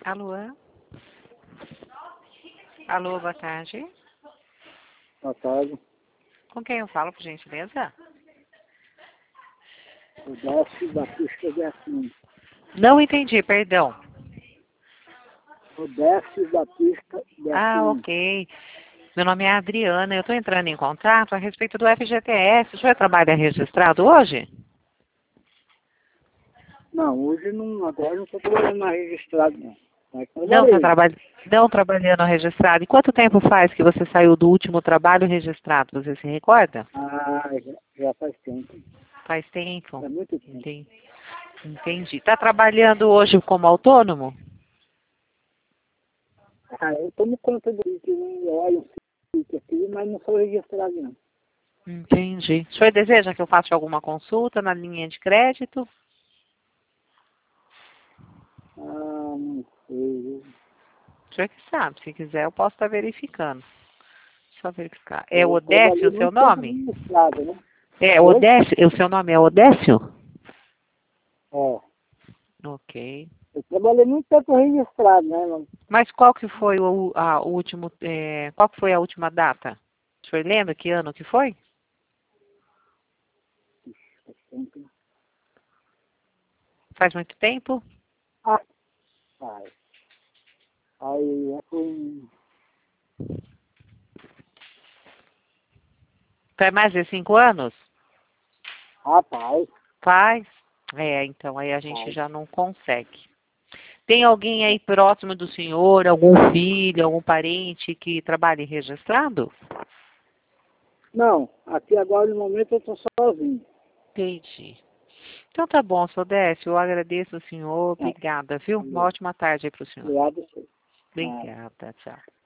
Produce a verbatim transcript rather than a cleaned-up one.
Alô? Alô, boa tarde. Boa tarde. Com quem eu falo, por gentileza? O Décio Batista de Assis. Não entendi, perdão. O Décio Batista de Ah, Assis. ok. Meu nome é Adriana, eu estou entrando em contato a respeito do F G T S. O senhor trabalha registrado hoje? Não, hoje não, agora não estou trabalhando mais registrado, não. Mas Não está trabalhei. trabalhando. Não trabalhando registrado. E quanto tempo faz que você saiu do último trabalho registrado? Você se recorda? Ah, já, já faz tempo. Faz tempo. Faz muito tempo. Entendi. Entendi. Está trabalhando hoje como autônomo? Ah, eu tomo conta do sítio, né? Eu olho o sítio aqui, mas não sou registrado, não. Entendi. O senhor deseja que eu faça alguma consulta na linha de crédito? Ah, não sei. O senhor que sabe. Se quiser, eu posso estar verificando. Só verificar. É Eu Odécio trabalhei o seu muito tempo nome? registrado, né? É Oi? Odécio? O seu nome é Odécio? É. Ok. Eu trabalhei muito tempo registrado, né? Mas Mas qual que foi o, a, o último, é, qual que foi a última data? O senhor lembra que ano que foi? faz tempo. Faz muito tempo? Ah, pai. Aí é com. Faz mais de cinco anos? Rapaz, Faz? É, então aí a gente pai. já não consegue. Tem alguém aí próximo do senhor, algum filho, algum parente que trabalhe registrado? Não, aqui agora no momento eu estou sozinho. Entendi. Então tá bom, seu Décio, eu agradeço o senhor, Tá. obrigada, viu? Uma Valeu. ótima tarde aí para o senhor. Obrigado, senhor. Ah. Obrigada, tchau.